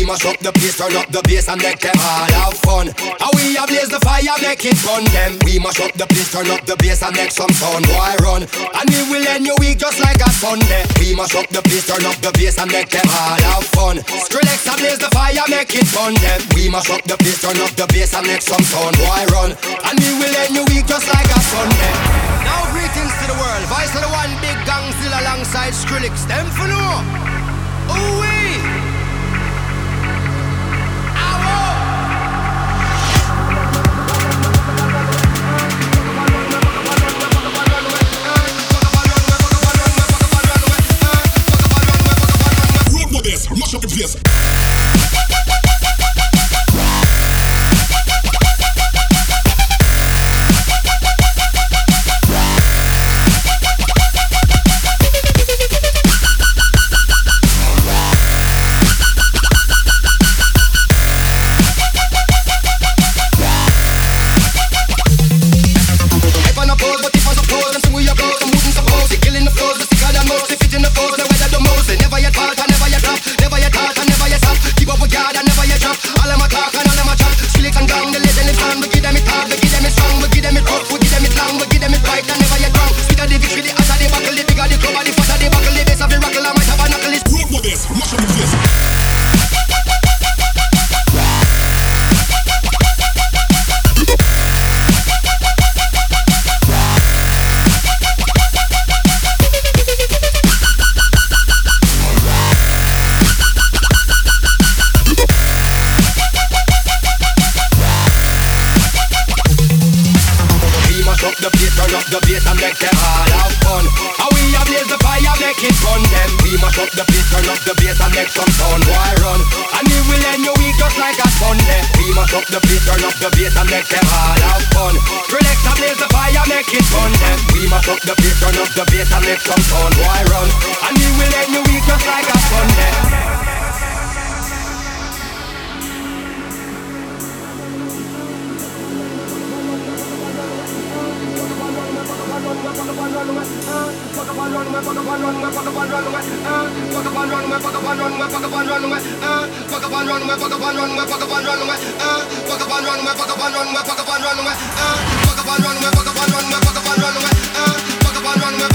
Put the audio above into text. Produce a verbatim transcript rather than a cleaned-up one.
mash up the place, turn up the bass and make them all have fun. And we ablaze the fire, make it fun them. We mash up the place, turn up the bass and make some sound. Boy run, and we will end your week just like a Sunday. We mash up the place, turn up the bass and make them all have fun. Skrillex ablaze the fire, make it fun them. We mash up the place, turn up the bass and make some sound. Boy run, and we will end your week just like a Sunday. Now greetings to the world, Vice of the one big gang still alongside Skrillex. Them for no. Ooh wee. Mash up the place. Run,